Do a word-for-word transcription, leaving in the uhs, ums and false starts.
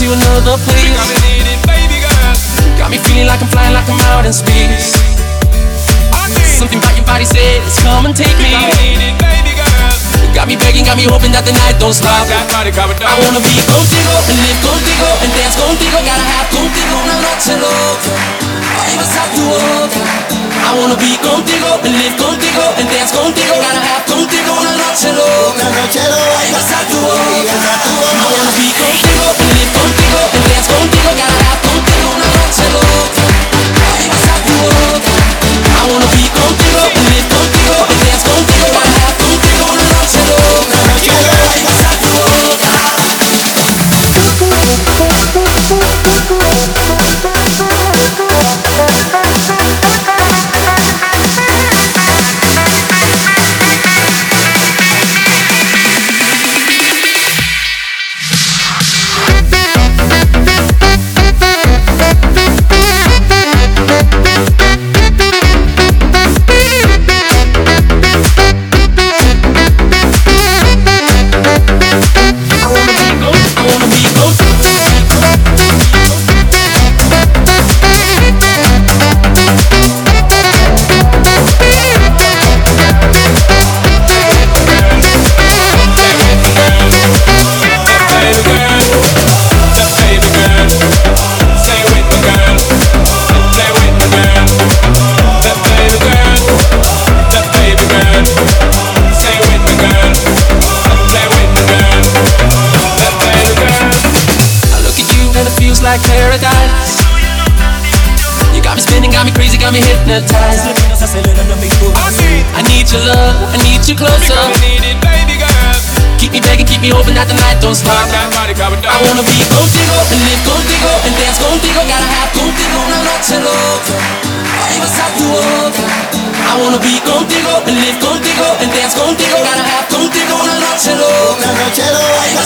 you another place. Got me needing, baby girl. Got me feeling like I'm flying, like I'm out in space. Something about your body says, come and take me. Got me needing, baby girl. Got me begging, got me hoping that the night don't stop. That body covered I up. wanna be contigo and live contigo and dance contigo. Gotta have contigo una noche loca. Ahí vas a tu boca. I wanna be contigo and live contigo and dance contigo. Gotta have contigo una noche loca. Ahí vas a tu boca. I wanna be contigo and live contigo and dance contigo. Gotta have contigo una noche loca. Ahí vas a tu boca. I wanna be contigo and live contigo and dance contigo. Gotta have contigo una noche loca. Ahí vas a tu boca. Like paradise. You got me spinning, got me crazy, got me hypnotized. I need your love, I need you closer. Got me needing, baby girl. Keep me begging, keep me hoping that the night don't stop. That body covered up. I wanna be contigo and live contigo and dance contigo. Gotta have contigo una noche loca. Ahí vas a tu boca. I wanna be contigo and live contigo and dance contigo. Gotta have contigo una noche loca. Ahí